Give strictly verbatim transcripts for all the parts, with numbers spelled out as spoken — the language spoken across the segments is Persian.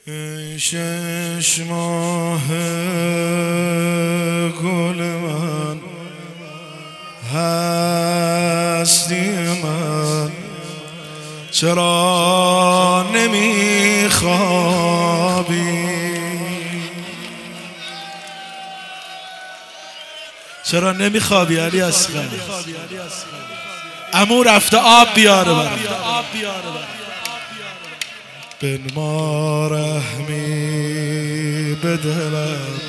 ای شش ماه گل من، هستی من، چرا نمیخوابی؟ چرا نمیخوابی علی اصغر؟ عمو رفته آب بیاره برام. بنما رحمی به دلم،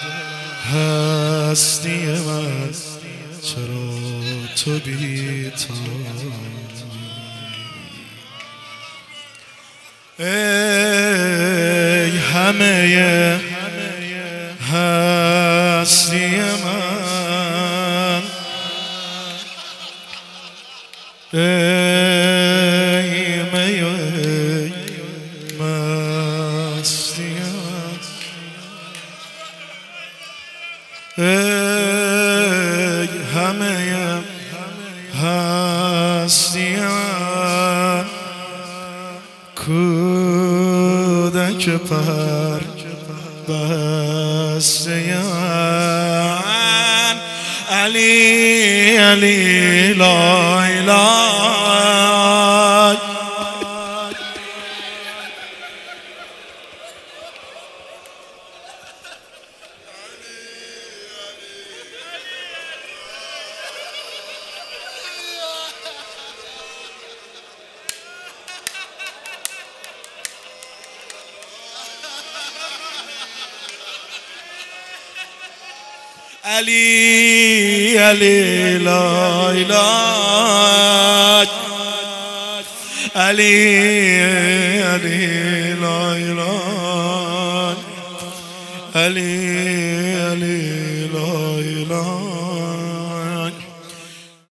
هستی من، چرا تو بی‌تابی؟ ای همه هستی من، ای می و ای مستی من، ای همه هستی من، کودک پر بسته من، علی علی لای لای. علی علی لای لای، علی علی لای لای، علی علی لای لای.